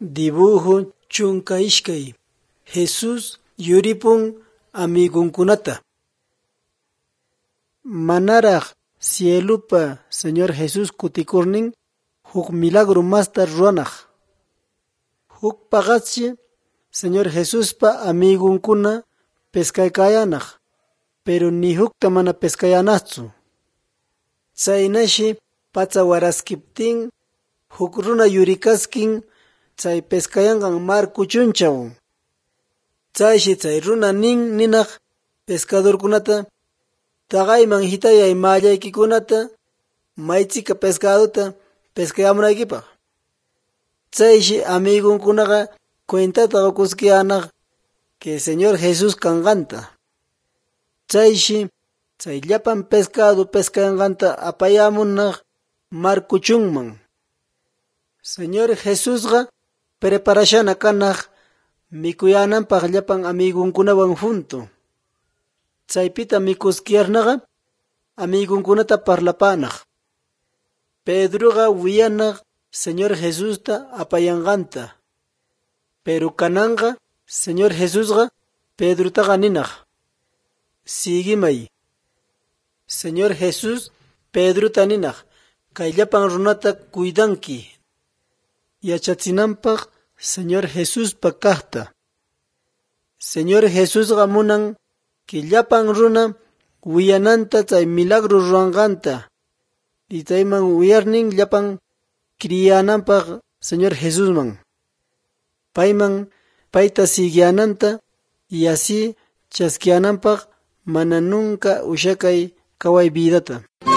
Dibujo chunka ishkay. Jesús yuripun amigunkunata. Manaraq cielupa Señor Jesús kutikurnin huk milagro masta ruanaq. Huk paqachi Señor Jesuspa amigunkuna pescaykayanaq, pero ni hukta mana pescayanaqchu. Chaynashi pacha waraskiptin huk runa yurikaskin chay pescayanqan mar kuchunchaw. Chayshi chay runa ninaq pescadorkunata taqayman hitayay mallaykikunata maychika pescaduta pescayamunaykipaq. Chayshi amigunkunaqa cuentata qukuskiyanaq que Señor Jesús kanqanta. Chayshi chay llapan pescado pescayanqanta apayamunaq mar kuchunman. Señor Jesusqa preparashana kanaq mikuyananpaq llapan amigunkunawan junto. Chaypita mikuskiyarnaqa amigunkunata parlapanaq. Pedroqa wiyanaq Señor Jesusta apayanqanta. Pero kananqa Señor Jesusqa Pedrotaqa ninaq: Sigimay. Señor Jesus Pedrota ninaq: kay llapan runata cuidanki. Yachachinanpaq Señor Jesuspa kaqta. Señor Jesusqa munan que llapan runa wiyananta chay milagro ruanqanta. Y chayman wiyarnin llapan kriyananpaq Señor Jesusman. Payta siguiananta y así chasquiananpaq mana nunca ushakay kaway vidata.